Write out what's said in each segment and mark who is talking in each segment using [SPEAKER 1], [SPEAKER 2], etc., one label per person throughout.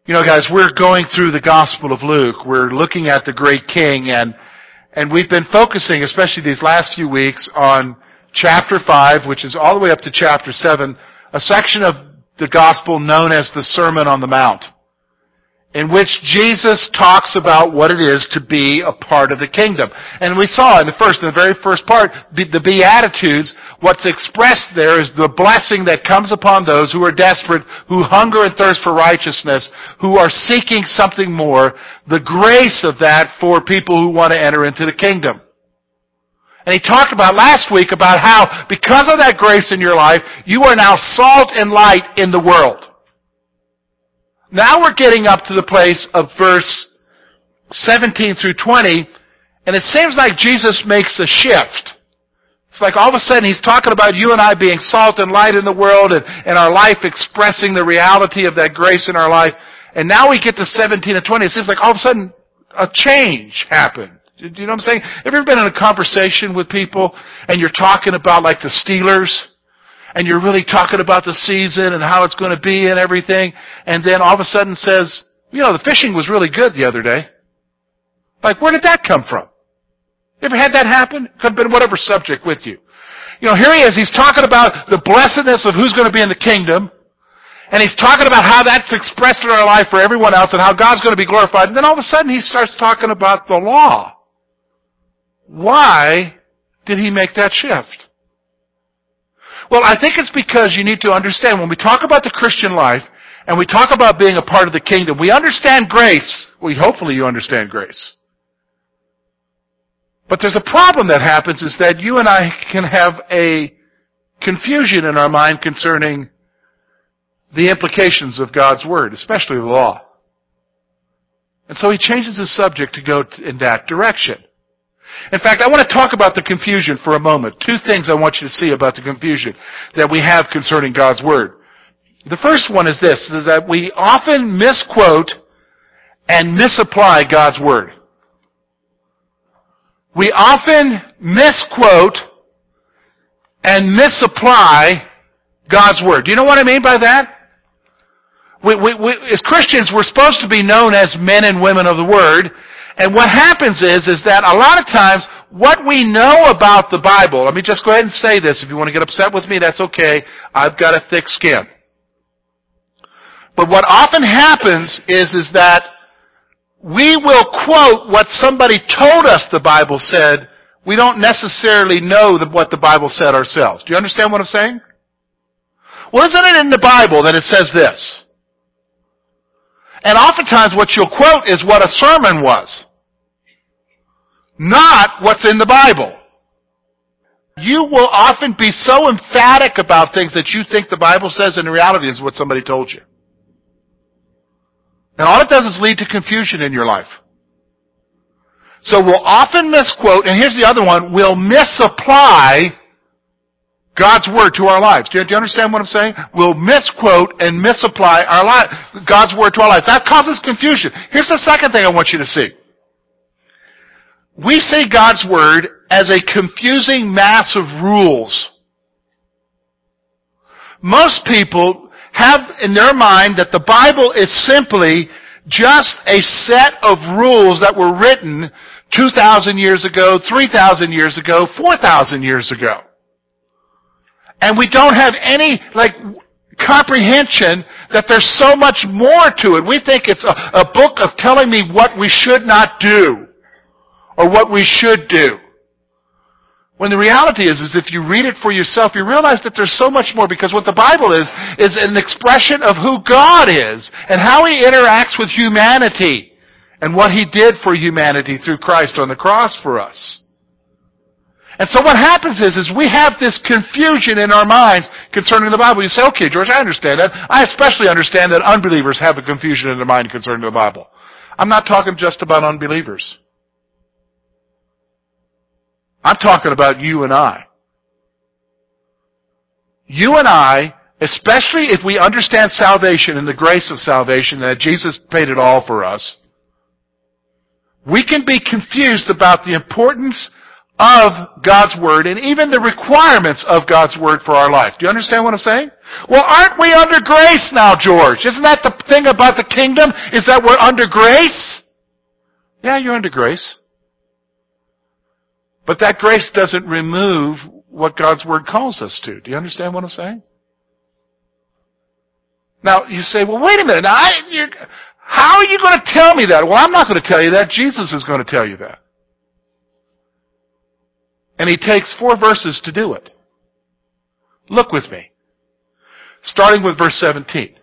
[SPEAKER 1] You know, guys, we're going through the Gospel of Luke. We're looking at the great king, and we've been focusing, especially these last few weeks, on chapter 5, which is all the way up to chapter 7, a section of the Gospel known as the Sermon on the Mount, in which Jesus talks about what it is to be a part of the kingdom. And we saw in the very first part, the Beatitudes, what's expressed there is the blessing that comes upon those who are desperate, who hunger and thirst for righteousness, who are seeking something more, the grace of that for people who want to enter into the kingdom. And he talked about last week about how, because of that grace in your life, you are now salt and light in the world. Now we're getting up to the place of verse 17 through 20, and it seems like Jesus makes a shift. It's like all of a sudden he's talking about you and I being salt and light in the world and our life expressing the reality of that grace in our life. And now we get to 17 and 20. It seems like all of a sudden a change happened. Do you know what I'm saying? Have you ever been in a conversation with people and you're talking about like the Steelers? And you're really talking about the season and how it's going to be and everything, and then all of a sudden says, you know, the fishing was really good the other day. Like, where did that come from? You ever had that happen? Could have been whatever subject with you. You know, here he is, he's talking about the blessedness of who's going to be in the kingdom, and he's talking about how that's expressed in our life for everyone else and how God's going to be glorified, and then all of a sudden he starts talking about the law. Why did he make that shift? Well, I think it's because you need to understand when we talk about the Christian life and we talk about being a part of the kingdom, we understand grace. Well, hopefully you understand grace. But there's a problem that happens is that you and I can have a confusion in our mind concerning the implications of God's Word, especially the law. And so he changes his subject to go in that direction. In fact, I want to talk about the confusion for a moment. Two things I want you to see about the confusion that we have concerning God's Word. The first one is this, is that we often misquote and misapply God's Word. We often misquote and misapply God's Word. Do you know what I mean by that? We, as Christians, we're supposed to be known as men and women of the Word. And what happens is that a lot of times, what we know about the Bible, let me just go ahead and say this. If you want to get upset with me, that's okay. I've got a thick skin. But what often happens is that we will quote what somebody told us the Bible said. We don't necessarily know what the Bible said ourselves. Do you understand what I'm saying? Well, isn't it in the Bible that it says this? And oftentimes what you'll quote is what a sermon was, not what's in the Bible. You will often be so emphatic about things that you think the Bible says, and the reality is what somebody told you. And all it does is lead to confusion in your life. So we'll often misquote, and here's the other one, we'll misapply God's Word to our lives. Do you understand what I'm saying? We'll misquote and misapply God's Word to our life. That causes confusion. Here's the second thing I want you to see. We see God's Word as a confusing mass of rules. Most people have in their mind that the Bible is simply just a set of rules that were written 2,000 years ago, 3,000 years ago, 4,000 years ago. And we don't have any, comprehension that there's so much more to it. We think it's a book of telling me what we should not do or what we should do. When the reality is if you read it for yourself, you realize that there's so much more, because what the Bible is an expression of who God is and how He interacts with humanity and what He did for humanity through Christ on the cross for us. And so what happens is we have this confusion in our minds concerning the Bible. You say, okay, George, I understand that. I especially understand that unbelievers have a confusion in their mind concerning the Bible. I'm not talking just about unbelievers. I'm talking about you and I. You and I, especially if we understand salvation and the grace of salvation, that Jesus paid it all for us, we can be confused about the importance of God's Word and even the requirements of God's Word for our life. Do you understand what I'm saying? Well, aren't we under grace now, George? Isn't that the thing about the kingdom? Is that we're under grace? Yeah, you're under grace. But that grace doesn't remove what God's Word calls us to. Do you understand what I'm saying? Now, you say, well, wait a minute. Now, how are you going to tell me that? Well, I'm not going to tell you that. Jesus is going to tell you that. And he takes 4 verses to do it. Look with me. Starting with verse 17.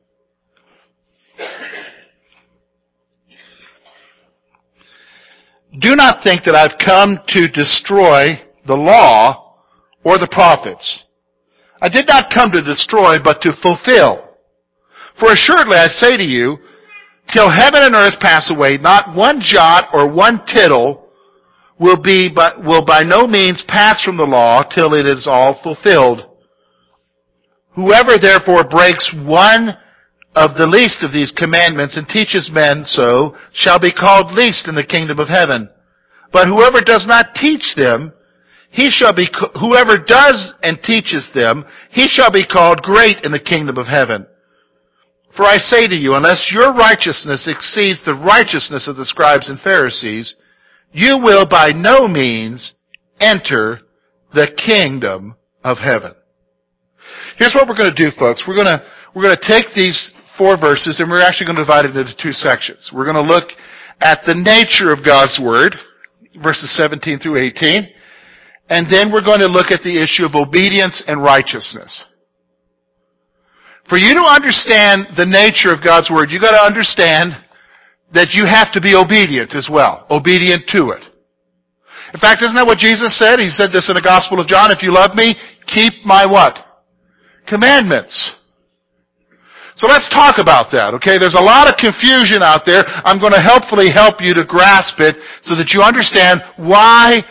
[SPEAKER 1] Do not think that I've come to destroy the law or the prophets. I did not come to destroy, but to fulfill. For assuredly I say to you, till heaven and earth pass away, not one jot or one tittle will by no means pass from the law till it is all fulfilled. Whoever therefore breaks one of the least of these commandments and teaches men so shall be called least in the kingdom of heaven. But whoever does not teach them, whoever does and teaches them, he shall be called great in the kingdom of heaven. For I say to you, unless your righteousness exceeds the righteousness of the scribes and Pharisees, you will by no means enter the kingdom of heaven. Here's what we're going to do, folks. We're going to take these 4 verses and we're actually going to divide it into 2 sections. We're going to look at the nature of God's Word, verses 17 through 18, and then we're going to look at the issue of obedience and righteousness. For you to understand the nature of God's Word, you've got to understand that you have to be obedient as well. Obedient to it. In fact, isn't that what Jesus said? He said this in the Gospel of John, if you love me, keep my what? Commandments. So let's talk about that, okay? There's a lot of confusion out there. I'm going to helpfully help you to grasp it so that you understand why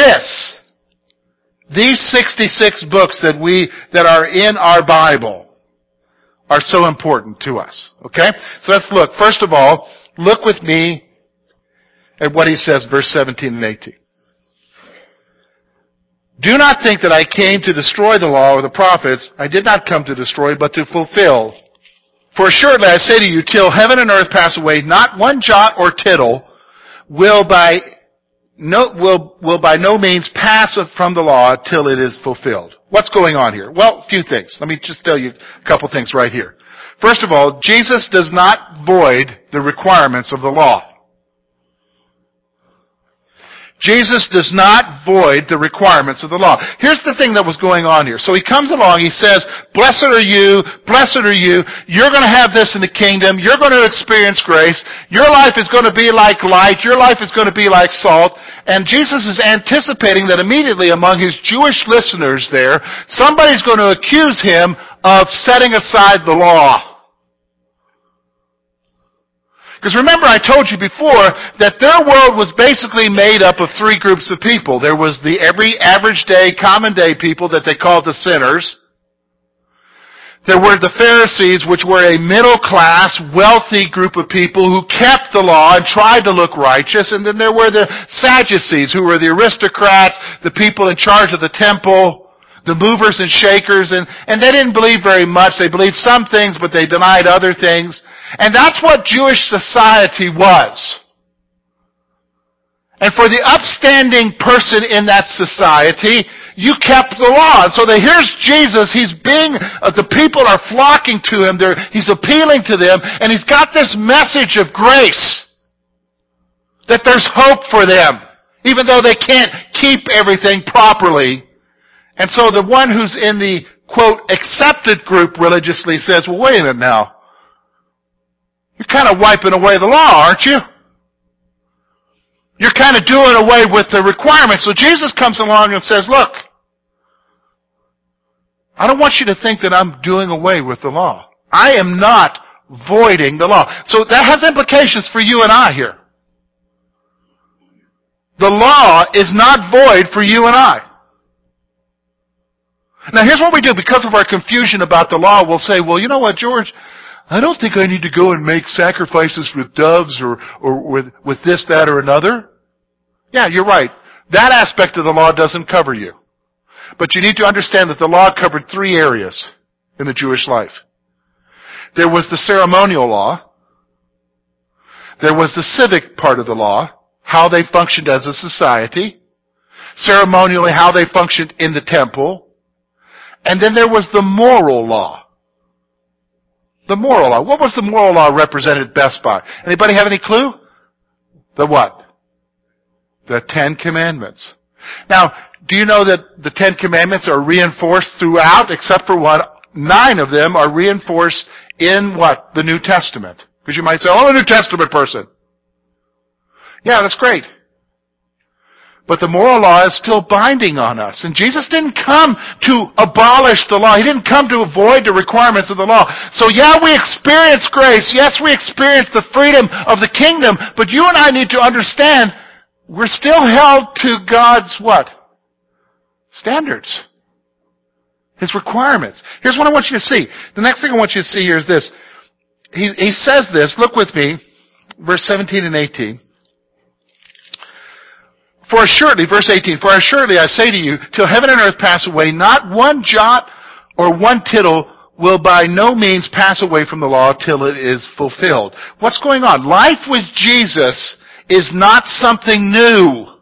[SPEAKER 1] these 66 books that are in our Bible are so important to us, okay? So let's look. First of all, look with me at what he says, verse 17 and 18. Do not think that I came to destroy the law or the prophets. I did not come to destroy, but to fulfill. For assuredly I say to you, till heaven and earth pass away, not one jot or tittle will by no means pass from the law till it is fulfilled. What's going on here? Well, a few things. Let me just tell you a couple things right here. First of all, Jesus does not void the requirements of the law. Jesus does not void the requirements of the law. Here's the thing that was going on here. So he comes along, he says, blessed are you, you're going to have this in the kingdom, you're going to experience grace, your life is going to be like light, your life is going to be like salt. And Jesus is anticipating that immediately among his Jewish listeners there, somebody's going to accuse him of setting aside the law. Because remember, I told you before that their world was basically made up of 3 groups of people. There was the every average day, common day people that they called the sinners. There were the Pharisees, which were a middle class, wealthy group of people who kept the law and tried to look righteous. And then there were the Sadducees, who were the aristocrats, the people in charge of the temple, the movers and shakers. And they didn't believe very much. They believed some things, but they denied other things. And that's what Jewish society was. And for the upstanding person in that society, you kept the law. And so here's Jesus. The people are flocking to him. He's appealing to them. And he's got this message of grace. That there's hope for them. Even though they can't keep everything properly. And so the one who's in the, quote, accepted group religiously says, well, wait a minute now. You're kind of wiping away the law, aren't you? You're kind of doing away with the requirements. So Jesus comes along and says, look, I don't want you to think that I'm doing away with the law. I am not voiding the law. So that has implications for you and I here. The law is not void for you and I. Now here's what we do. Because of our confusion about the law, we'll say, well, you know what, George? I don't think I need to go and make sacrifices with doves or with this, that, or another. Yeah, you're right. That aspect of the law doesn't cover you. But you need to understand that the law covered 3 areas. in the Jewish life. There was the ceremonial law. There was the civic part of the law, how they functioned as a society. Ceremonially, how they functioned in the temple. And then there was the moral law. The moral law. What was the moral law represented best by? Anybody have any clue? The what? The Ten Commandments. Now, do you know that the Ten Commandments are reinforced throughout, except for one? 9 of them are reinforced in what? The New Testament. Because you might say, oh, I'm a New Testament person. Yeah, that's great. But the moral law is still binding on us. And Jesus didn't come to abolish the law. He didn't come to avoid the requirements of the law. So yeah, we experience grace. Yes, we experience the freedom of the kingdom. But you and I need to understand we're still held to God's what? Standards. His requirements. Here's what I want you to see. The next thing I want you to see here is this. He says this. Look with me. Verse 17 and 18. For assuredly, verse 18, for assuredly I say to you, till heaven and earth pass away, not one jot or one tittle will by no means pass away from the law till it is fulfilled. What's going on? Life with Jesus is not something new.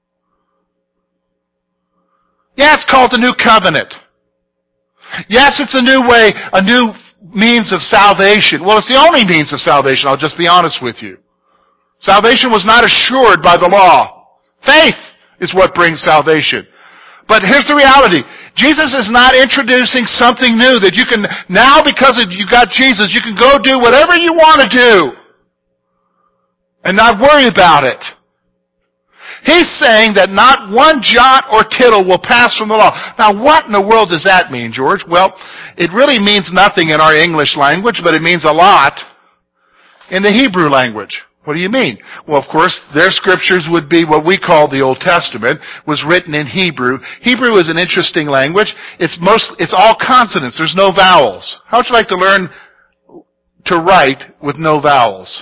[SPEAKER 1] Yeah, it's called the new covenant. Yes, it's a new way, a new means of salvation. Well, it's the only means of salvation, I'll just be honest with you. Salvation was not assured by the law. Faith is what brings salvation. But here's the reality. Jesus is not introducing something new that you can, now because you got Jesus, you can go do whatever you want to do and not worry about it. He's saying that not one jot or tittle will pass from the law. Now what in the world does that mean, George? Well, it really means nothing in our English language, but it means a lot in the Hebrew language. What do you mean? Well, of course, their scriptures would be what we call the Old Testament, was written in Hebrew. Hebrew is an interesting language. It's all consonants. There's no vowels. How would you like to learn to write with no vowels?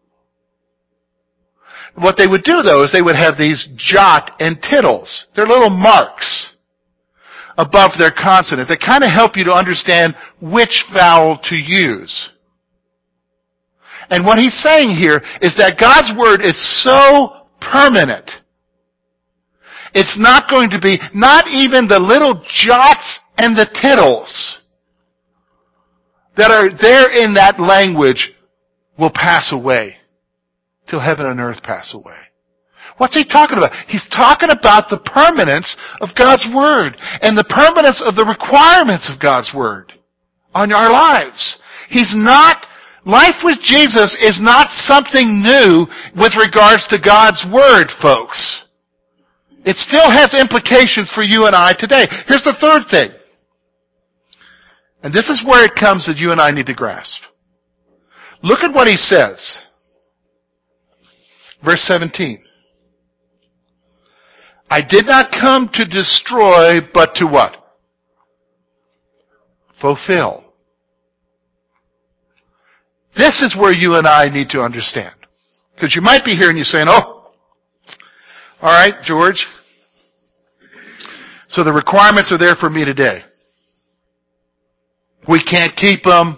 [SPEAKER 1] What they would do, though, is they would have these jot and tittles. They're little marks above their consonant that kind of help you to understand which vowel to use. And what he's saying here is that God's Word is so permanent. It's not going to be, not even the little jots and the tittles that are there in that language will pass away till heaven and earth pass away. What's he talking about? He's talking about the permanence of God's Word and the permanence of the requirements of God's Word on our lives. Life with Jesus is not something new with regards to God's Word, folks. It still has implications for you and I today. Here's the third thing. And this is where it comes that you and I need to grasp. Look at what he says. Verse 17. I did not come to destroy, but to what? Fulfill. This is where you and I need to understand. Because you might be here and you're saying, oh, all right, George. So the requirements are there for me today. We can't keep them.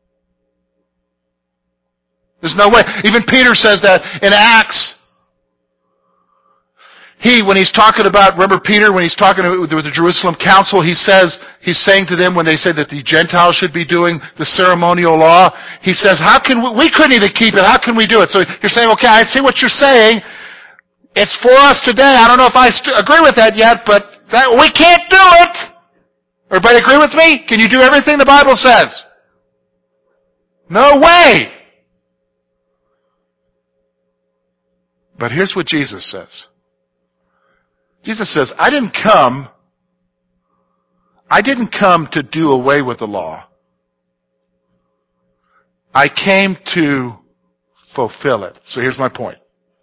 [SPEAKER 1] There's no way. Even Peter says that in Acts. When he's talking about, remember Peter, when he's talking with the Jerusalem council, he's saying to them when they say that the Gentiles should be doing the ceremonial law, he says, we couldn't even keep it, how can we do it? So you're saying, okay, I see what you're saying. It's for us today. I don't know if I agree with that yet, but we can't do it. Everybody agree with me? Can you do everything the Bible says? No way. But here's what Jesus says. Jesus says, I didn't come to do away with the law. I came to fulfill it. So here's my point.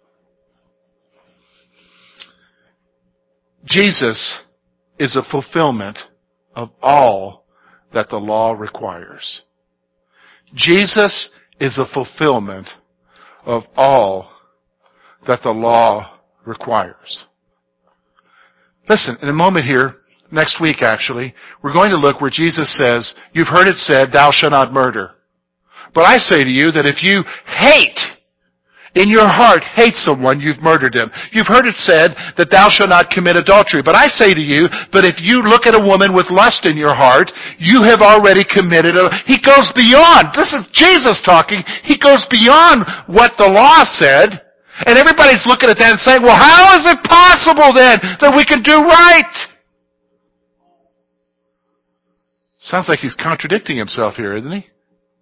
[SPEAKER 1] Jesus is a fulfillment of all that the law requires. Jesus is a fulfillment of all that the law requires. Listen, in a moment here, next week actually, we're going to look where Jesus says, you've heard it said, thou shalt not murder. But I say to you that if you in your heart hate someone, you've murdered him. You've heard it said that thou shalt not commit adultery. But I say to you, but if you look at a woman with lust in your heart, you have already committed He goes beyond. This is Jesus talking. He goes beyond what the law said. And everybody's looking at that and saying, well, how is it possible then that we can do right? Sounds like he's contradicting himself here, isn't he?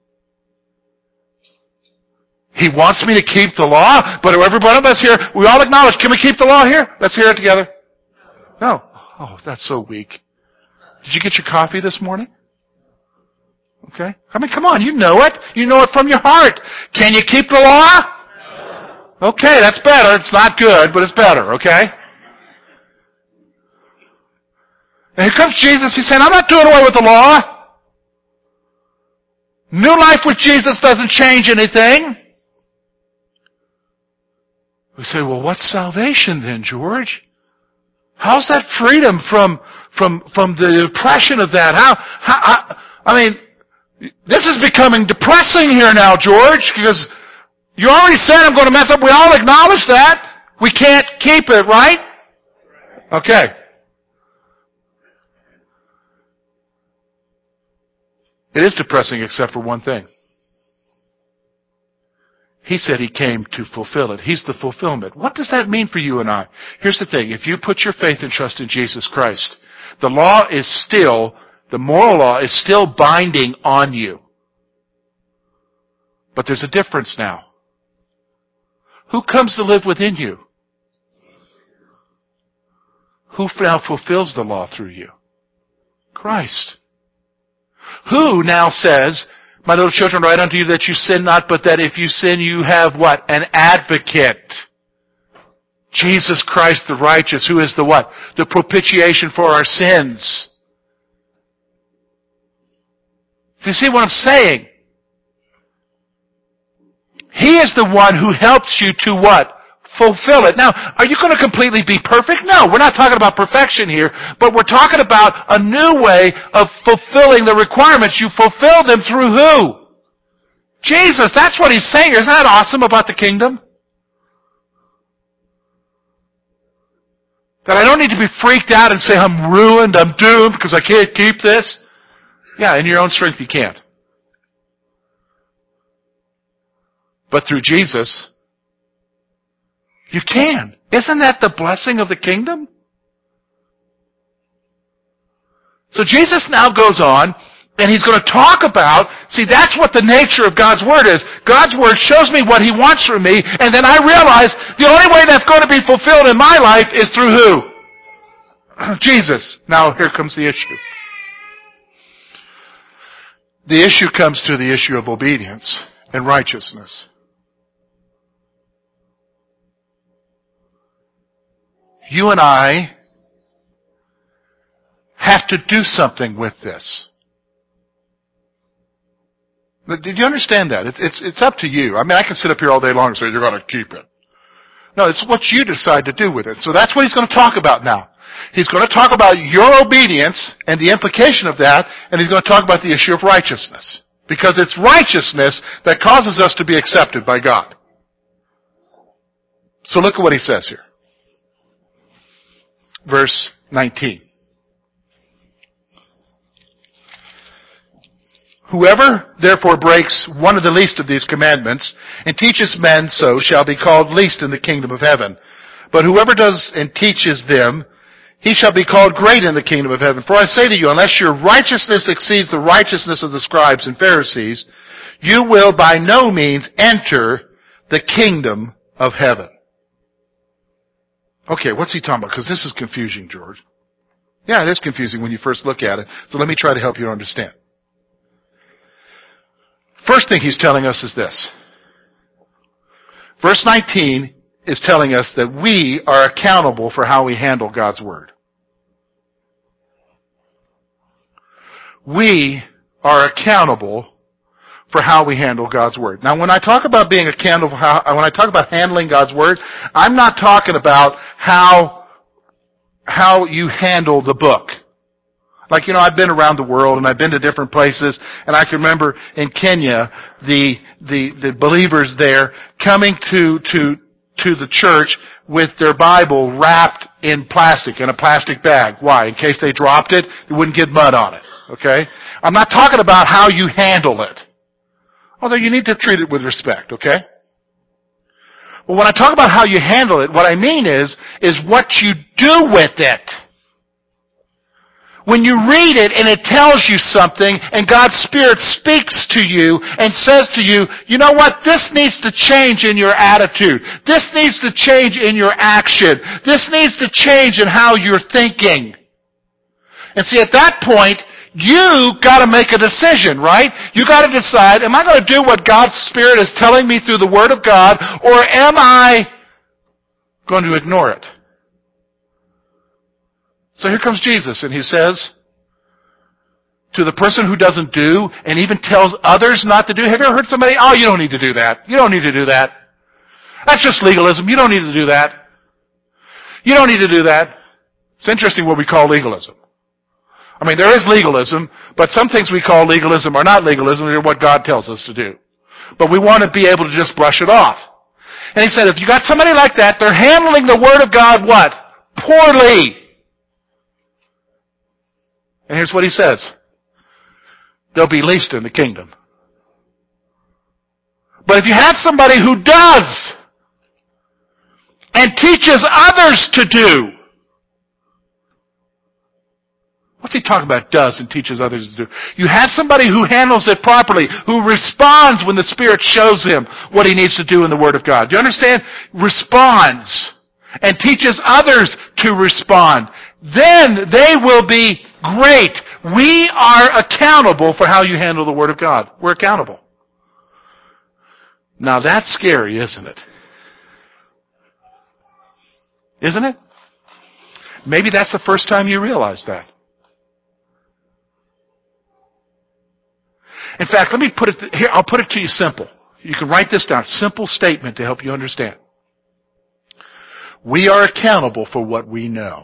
[SPEAKER 1] He wants me to keep the law, but everybody of us here, we all acknowledge, can we keep the law here? Let's hear it together. No. Oh, that's so weak. Did you get your coffee this morning? Okay. I mean, come on, you know it. You know it from your heart. Can you keep the law? Okay, that's better. It's not good, but it's better, okay? And here comes Jesus. He's saying, I'm not doing away with the law. New life with Jesus doesn't change anything. We say, well, what's salvation then, George? How's that freedom from the oppression of that? I mean, this is becoming depressing here now, George, because you already said I'm going to mess up. We all acknowledge that. We can't keep it, right? Okay. It is depressing except for one thing. He said he came to fulfill it. He's the fulfillment. What does that mean for you and I? Here's the thing. If you put your faith and trust in Jesus Christ, the moral law is still binding on you. But there's a difference now. Who comes to live within you? Who now fulfills the law through you? Christ. Who now says, my little children, write unto you that you sin not, but that if you sin, you have what? An advocate. Jesus Christ the righteous, who is the what? The propitiation for our sins. Do you see what I'm saying? He is the one who helps you to what? Fulfill it. Now, are you going to completely be perfect? No, we're not talking about perfection here, but we're talking about a new way of fulfilling the requirements. You fulfill them through who? Jesus. That's what he's saying. Isn't that awesome about the kingdom? That I don't need to be freaked out and say, I'm ruined, I'm doomed because I can't keep this. Yeah, in your own strength you can't. But through Jesus, you can. Isn't that the blessing of the kingdom? So Jesus now goes on, and he's going to talk about, see, that's what the nature of God's Word is. God's Word shows me what He wants from me, and then I realize the only way that's going to be fulfilled in my life is through who? Jesus. Now here comes the issue. The issue comes to the issue of obedience and righteousness. You and I have to do something with this. Did you understand that? It's up to you. I mean, I can sit up here all day long and say, you're going to keep it. No, it's what you decide to do with it. So that's what he's going to talk about now. He's going to talk about your obedience and the implication of that, and he's going to talk about the issue of righteousness. Because it's righteousness that causes us to be accepted by God. So look at what he says here. Verse 19. Whoever therefore breaks one of the least of these commandments and teaches men so shall be called least in the kingdom of heaven. But whoever does and teaches them, he shall be called great in the kingdom of heaven. For I say to you, unless your righteousness exceeds the righteousness of the scribes and Pharisees, you will by no means enter the kingdom of heaven. Okay, what's he talking about? Because this is confusing, George. Yeah, it is confusing when you first look at it. So let me try to help you understand. First thing he's telling us is this. Verse 19 is telling us that we are accountable for how we handle God's Word. We are accountable for how we handle God's Word. Now, when I talk about being accountable, when I talk about handling God's Word, I'm not talking about how you handle the book. Like, I've been around the world and I've been to different places, and I can remember in Kenya, the believers there coming to the church with their Bible wrapped in plastic, in a plastic bag. Why? In case they dropped it, they wouldn't get mud on it. Okay? I'm not talking about how you handle it. Although you need to treat it with respect, okay? But when I talk about how you handle it, what I mean is what you do with it. When you read it and it tells you something and God's Spirit speaks to you and says to you, you know what, this needs to change in your attitude. This needs to change in your action. This needs to change in how you're thinking. And see, at that point, you got to make a decision, right? You got to decide, am I going to do what God's Spirit is telling me through the Word of God, or am I going to ignore it? So here comes Jesus, and he says to the person who doesn't do and even tells others not to do, have you ever heard somebody, oh, you don't need to do that. You don't need to do that. That's just legalism. You don't need to do that. You don't need to do that. It's interesting what we call legalism. I mean, there is legalism, but some things we call legalism are not legalism. They're what God tells us to do. But we want to be able to just brush it off. And he said, if you got somebody like that, they're handling the Word of God what? Poorly. And here's what he says. They'll be least in the kingdom. But if you have somebody who does and teaches others to do, what's he talking about, does and teaches others to do? You have somebody who handles it properly, who responds when the Spirit shows him what he needs to do in the Word of God. Do you understand? Responds and teaches others to respond. Then they will be great. We are accountable for how you handle the Word of God. We're accountable. Now that's scary, isn't it? Isn't it? Maybe that's the first time you realize that. In fact, let me put it here. I'll put it to you simple. You can write this down. Simple statement to help you understand. We are accountable for what we know.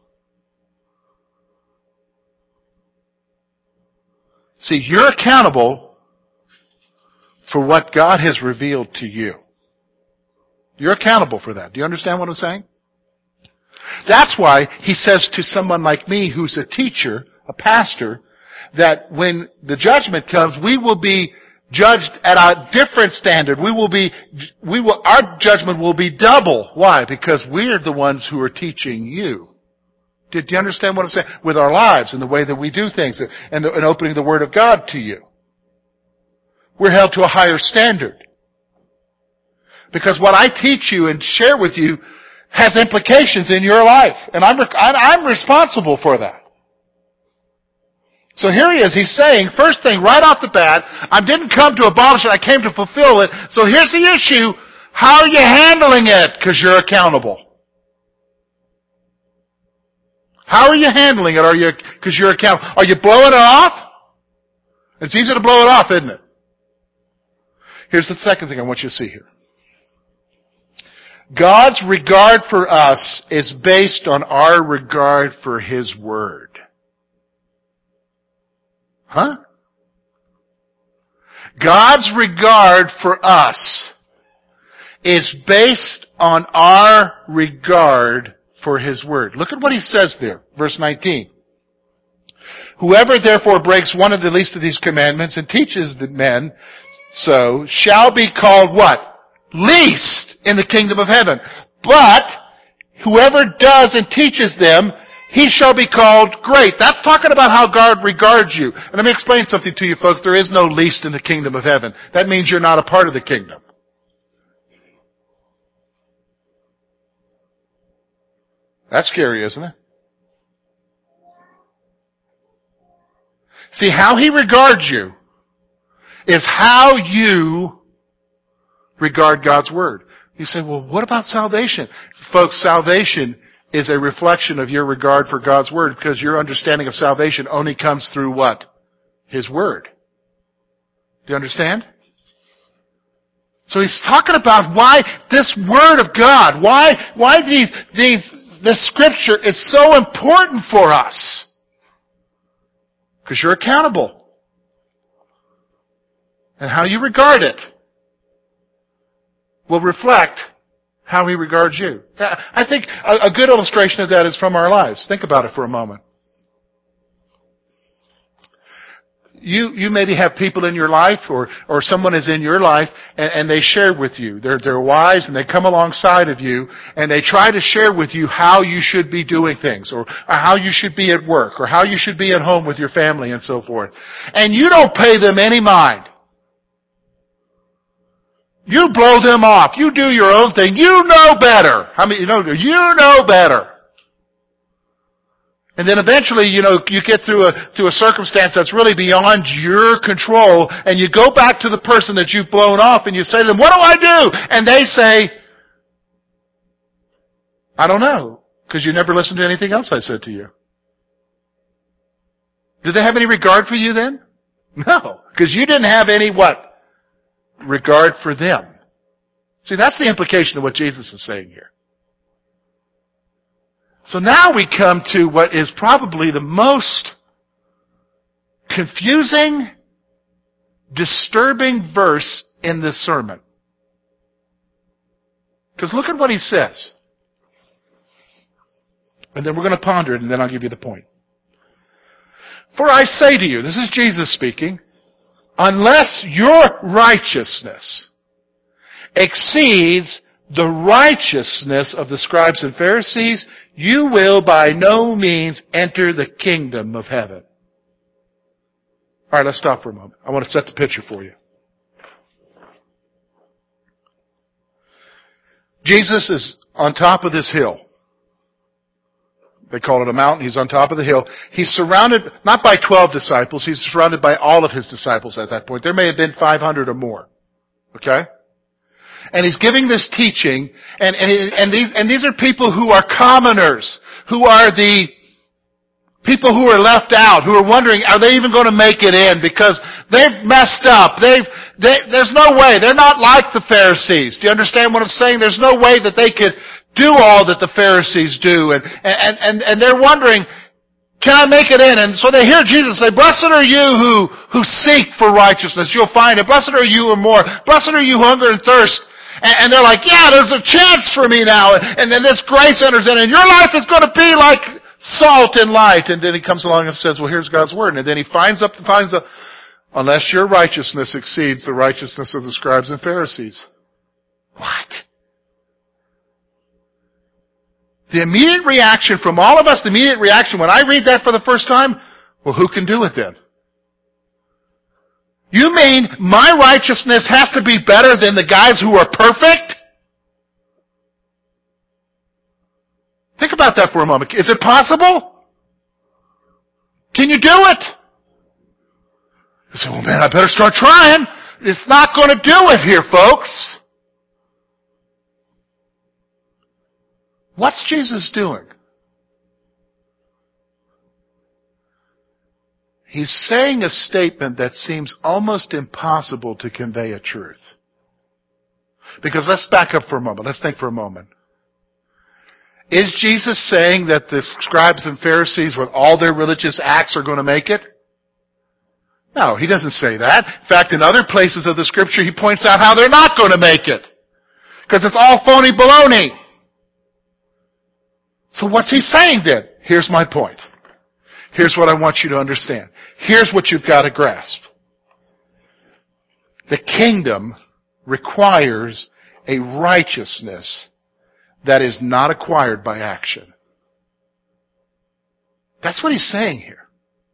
[SPEAKER 1] See, you're accountable for what God has revealed to you. You're accountable for that. Do you understand what I'm saying? That's why he says to someone like me who's a teacher, a pastor, that when the judgment comes, we will be judged at a different standard. Our judgment will be double. Why? Because we're the ones who are teaching you. Did you understand what I'm saying? With our lives and the way that we do things and opening the Word of God to you. We're held to a higher standard. Because what I teach you and share with you has implications in your life. And I'm responsible for that. So here he is. He's saying, first thing, right off the bat, I didn't come to abolish it. I came to fulfill it. So here's the issue. How are you handling it? Because you're accountable. How are you handling it? Because you're accountable. Are you blowing it off? It's easy to blow it off, isn't it? Here's the second thing I want you to see here. God's regard for us is based on our regard for His Word. Huh? God's regard for us is based on our regard for His Word. Look at what he says there, verse 19. Whoever therefore breaks one of the least of these commandments and teaches the men so shall be called what? Least in the kingdom of heaven. But whoever does and teaches them, he shall be called great. That's talking about how God regards you. And let me explain something to you folks. There is no least in the kingdom of heaven. That means you're not a part of the kingdom. That's scary, isn't it? See, how He regards you is how you regard God's Word. You say, well, what about salvation? Folks, salvation is a reflection of your regard for God's Word, because your understanding of salvation only comes through what? His Word. Do you understand? So he's talking about why this Word of God, why this Scripture is so important for us. Because you're accountable. And how you regard it will reflect how He regards you. I think a good illustration of that is from our lives. Think about it for a moment. You maybe have people in your life or someone is in your life and they share with you. They're wise and they come alongside of you and they try to share with you how you should be doing things or how you should be at work or how you should be at home with your family and so forth. And you don't pay them any mind. You blow them off. You do your own thing. You know better. You know better. And then eventually, you get through a circumstance that's really beyond your control, and you go back to the person that you've blown off, and you say to them, "What do I do?" And they say, "I don't know," because you never listened to anything else I said to you. Do they have any regard for you then? No, because you didn't have any what? Regard for them. See, that's the implication of what Jesus is saying here. So now we come to what is probably the most confusing, disturbing verse in this sermon. Because look at what He says. And then we're going to ponder it, and then I'll give you the point. "For I say to you," this is Jesus speaking, "unless your righteousness exceeds the righteousness of the scribes and Pharisees, you will by no means enter the kingdom of heaven." All right, let's stop for a moment. I want to set the picture for you. Jesus is on top of this hill. They call it a mountain. He's on top of the hill. He's surrounded, not by 12 disciples, He's surrounded by all of His disciples at that point. There may have been 500 or more. Okay? And He's giving this teaching, and these are people who are commoners, who are the people who are left out, who are wondering, are they even going to make it in? Because they've messed up. There's no way. They're not like the Pharisees. Do you understand what I'm saying? There's no way that they could do all that the Pharisees do. And they're wondering, can I make it in? And so they hear Jesus say, "Blessed are you who seek for righteousness. You'll find it. Blessed are you who are more. Blessed are you who hunger and thirst." And they're like, "Yeah, there's a chance for me now." And then this grace enters in, and your life is going to be like salt and light. And then He comes along and says, "Well, here's God's word." And then He finds unless your righteousness exceeds the righteousness of the scribes and Pharisees. What? The immediate reaction from all of us, when I read that for the first time, well, who can do it then? You mean my righteousness has to be better than the guys who are perfect? Think about that for a moment. Is it possible? Can you do it? You say, "Well, man, I better start trying." It's not going to do it here, folks. What's Jesus doing? He's saying a statement that seems almost impossible to convey a truth. Because let's back up for a moment. Let's think for a moment. Is Jesus saying that the scribes and Pharisees with all their religious acts are going to make it? No, He doesn't say that. In fact, in other places of the Scripture, He points out how they're not going to make it. Because it's all phony baloney. So what's He saying then? Here's my point. Here's what I want you to understand. Here's what you've got to grasp. The kingdom requires a righteousness that is not acquired by action. That's what He's saying here.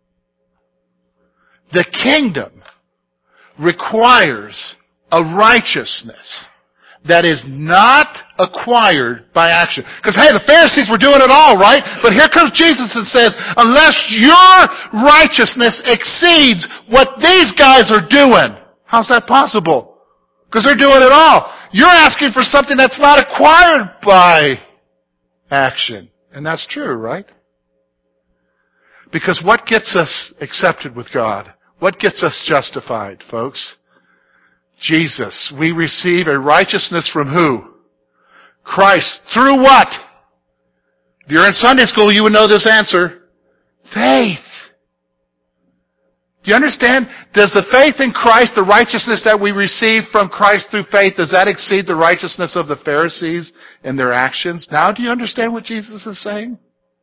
[SPEAKER 1] The kingdom requires a righteousness that is not acquired by action. Because, hey, the Pharisees were doing it all, right? But here comes Jesus and says, unless your righteousness exceeds what these guys are doing, how's that possible? Because they're doing it all. You're asking for something that's not acquired by action. And that's true, right? Because what gets us accepted with God? What gets us justified, folks? Jesus. We receive a righteousness from who? Christ. Through what? If you're in Sunday school, you would know this answer. Faith. Do you understand? Does the faith in Christ, the righteousness that we receive from Christ through faith, does that exceed the righteousness of the Pharisees in their actions? Now do you understand what Jesus is saying?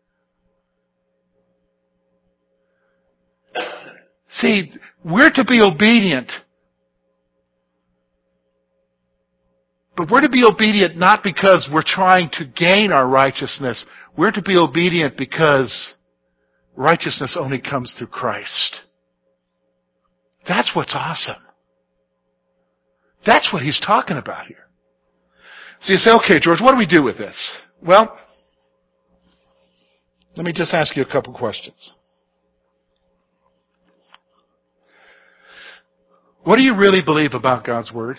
[SPEAKER 1] See, we're to be obedient. But we're to be obedient not because we're trying to gain our righteousness. We're to be obedient because righteousness only comes through Christ. That's what's awesome. That's what he's talking about here. So you say, okay, George, what do we do with this? Well, let me just ask you a couple questions. What do you really believe about God's Word?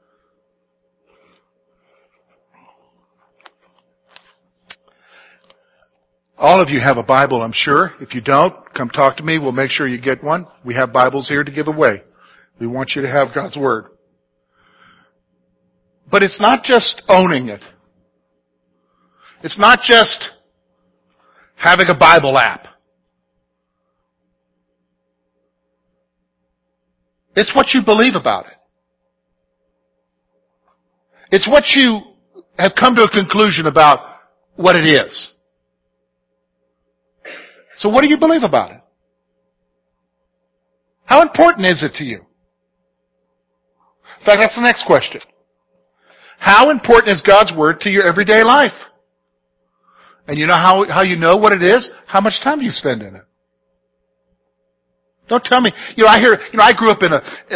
[SPEAKER 1] All of you have a Bible, I'm sure. If you don't, come talk to me. We'll make sure you get one. We have Bibles here to give away. We want you to have God's Word. But it's not just owning it. It's not just having a Bible app. It's what you believe about it. It's what you have come to a conclusion about what it is. So what do you believe about it? How important is it to you? In fact, that's the next question. How important is God's Word to your everyday life? And you know how you know what it is? How much time do you spend in it? Don't tell me. I grew up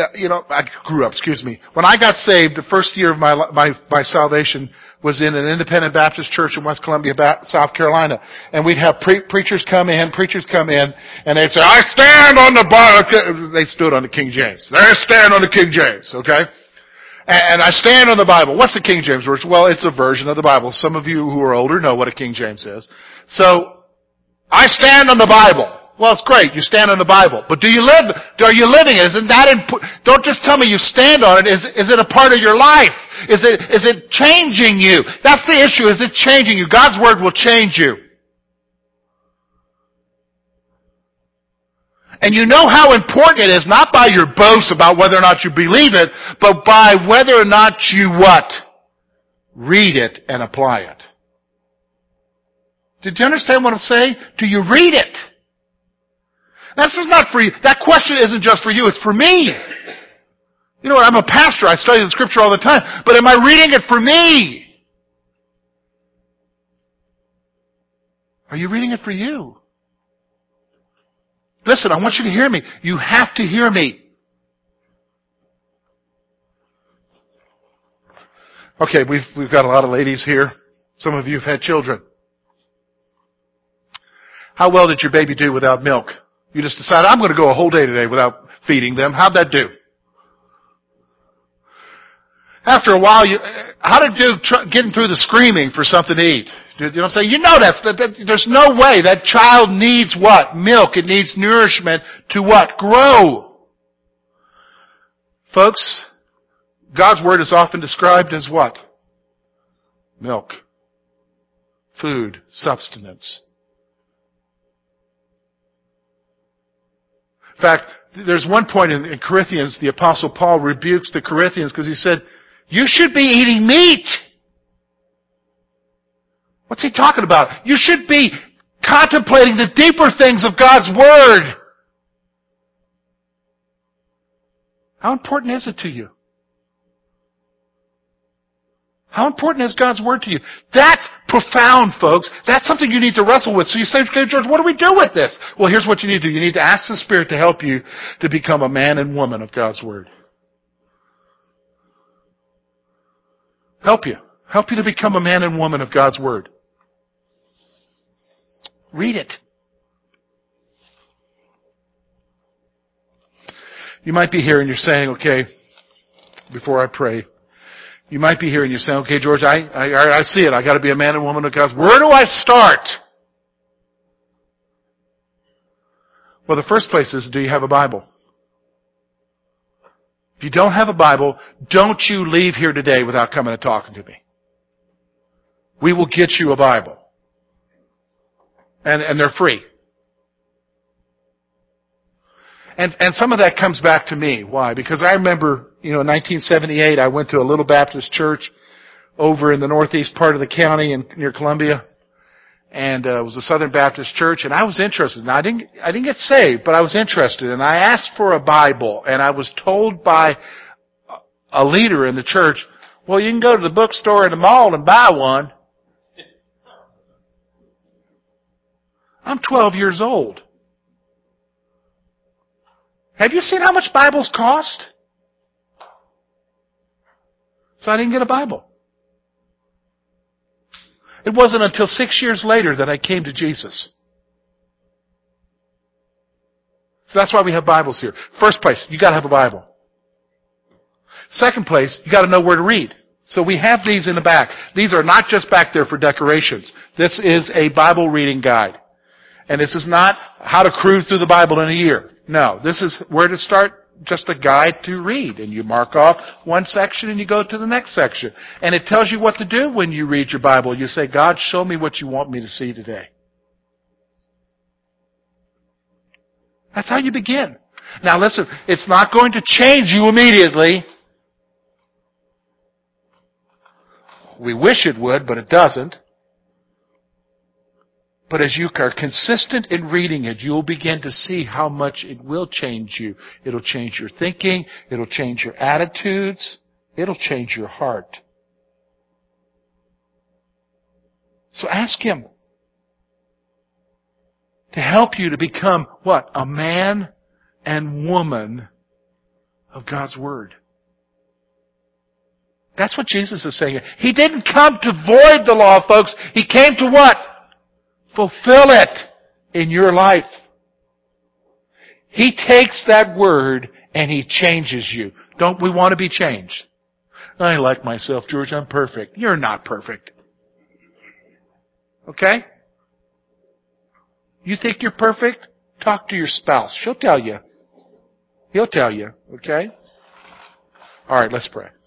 [SPEAKER 1] when I got saved, the first year of my salvation was in an independent Baptist church in West Columbia, South Carolina. And we'd have preachers come in, and they'd say, I stand on the Bible. They stood on the King James. They stand on the King James, okay? And I stand on the Bible. What's the King James version? Well, it's a version of the Bible. Some of you who are older know what a King James is. So, I stand on the Bible. Well, it's great. You stand on the Bible. But are you living it? Isn't that important? Don't just tell me you stand on it. Is it a part of your life? Is it changing you? That's the issue. Is it changing you? God's Word will change you. And you know how important it is, not by your boast about whether or not you believe it, but by whether or not you what? Read it and apply it. Did you understand what I'm saying? Do you read it? This is not for you. That question isn't just for you, it's for me. You know what, I'm a pastor, I study the Scripture all the time, but am I reading it for me? Are you reading it for you? Listen, I want you to hear me. You have to hear me. Okay, we've got a lot of ladies here. Some of you have had children. How well did your baby do without milk? You just decided, I'm going to go a whole day today without feeding them. How'd that do? After a while, how'd it do getting through the screaming for something to eat? You know what I'm saying? You know there's no way. That child needs what? Milk. It needs nourishment to what? Grow. Folks, God's Word is often described as what? Milk. Food. Substance. In fact, there's one point in Corinthians, the Apostle Paul rebukes the Corinthians because he said, you should be eating meat. What's he talking about? You should be contemplating the deeper things of God's Word. How important is it to you? How important is God's Word to you? That's profound, folks. That's something you need to wrestle with. So you say, okay, George, what do we do with this? Well, here's what you need to do. You need to ask the Spirit to help you to become a man and woman of God's Word. Help you. Help you to become a man and woman of God's Word. Read it. You might be here and you're saying, okay, before I pray, you might be here and you're saying, okay, George, I see it. I got to be a man and woman of God. Where do I start? Well, the first place is, do you have a Bible? If you don't have a Bible, don't you leave here today without coming and talking to me. We will get you a Bible. And they're free. And some of that comes back to me. Why? Because I remember, in 1978, I went to a little Baptist church over in the northeast part of the county near Columbia. And it was a Southern Baptist church, and I was interested. Now, I didn't get saved, but I was interested. And I asked for a Bible, and I was told by a leader in the church, well, you can go to the bookstore in the mall and buy one. I'm 12 years old. Have you seen how much Bibles cost? So I didn't get a Bible. It wasn't until 6 years later that I came to Jesus. So that's why we have Bibles here. First place, you gotta have a Bible. Second place, you gotta know where to read. So we have these in the back. These are not just back there for decorations. This is a Bible reading guide. And this is not how to cruise through the Bible in a year. No, this is where to start, just a guide to read. And you mark off one section and you go to the next section. And it tells you what to do when you read your Bible. You say, God, show me what you want me to see today. That's how you begin. Now listen, it's not going to change you immediately. We wish it would, but it doesn't. But as you are consistent in reading it, you'll begin to see how much it will change you. It'll change your thinking. It'll change your attitudes. It'll change your heart. So ask Him to help you to become what? A man and woman of God's Word. That's what Jesus is saying. He didn't come to void the law, folks. He came to what? Fulfill it in your life. He takes that word and He changes you. Don't we want to be changed? I like myself, George. I'm perfect. You're not perfect. Okay? You think you're perfect? Talk to your spouse. She'll tell you. He'll tell you. Okay? All right, let's pray.